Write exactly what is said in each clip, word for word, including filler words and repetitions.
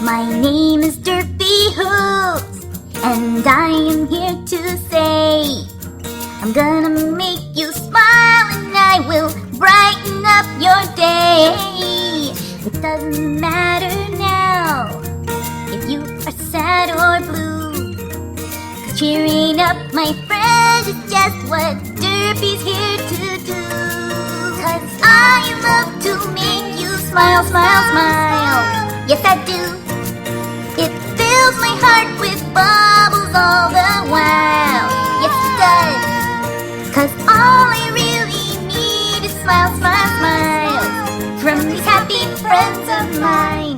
My name is Derpy Hoops, and I am here to say I'm gonna make you smile and I will brighten up your day. It doesn't matter now if you are sad or blue, 'cause cheering up my friends is just what Derpy's here to do. 'Cause I love to make you smile, smile, smile. Yes, I do. It fills my heart with bubbles all the while. Yes, it does. 'Cause all I really need is smile, smile, smile from these happy friends of mine.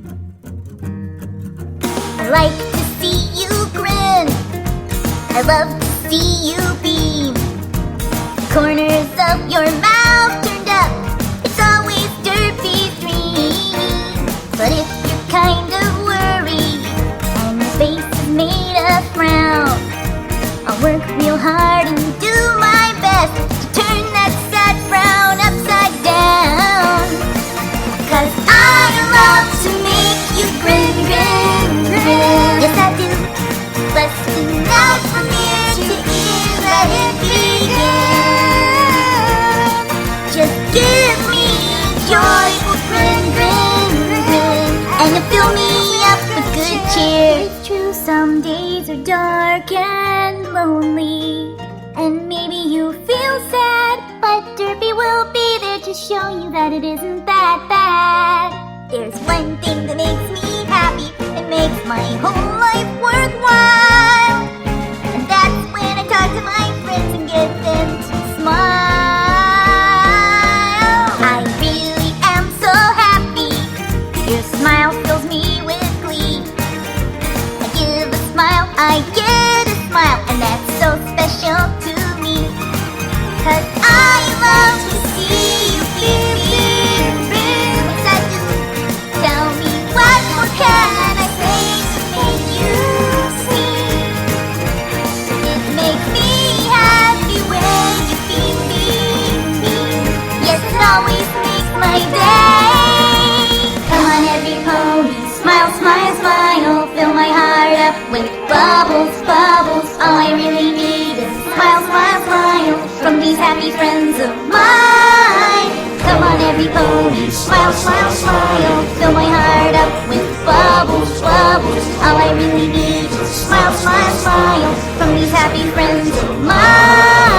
I like to see you grin. I love to see you beam. The corners of your mouth turned up. It's always Derpy's dream. But if you're kind of worried and your face is made of frown, I'll work real hard and do my best to turn that sad frown upside down. 'Cause I love to make you grin, grin, grin. Yes, I do. Busting out from ear to ear, let it begin. Just give me a joyful grin, grin, grin, and you fill me up with good cheer. It's true, some days are dark and lonely, and maybe you feel sad, but Derpy will be there to show you that it isn't that bad. There's one thing that makes me happy, it makes my whole life worthwhile, and that's when I talk to my friends and get them to smile. I really am so happy, your smile fills me with glee. I give a smile, I get a smile, and that's so special to me. 'Cause I love to see you beam, beam, yes I do. Tell me what more can I say to make you see? It makes me happy when you beam, beam, beam. Yes, it always makes my day. Come on every pony, smile, smile, smile. Fill my heart up with bubbles, bubbles. All I really need is smile, smile, smile from these happy friends of mine. Come on every pony, smile, smile, smile. Fill my heart up with bubbles, bubbles. All I really need is smile, smile, smile from these happy friends of mine.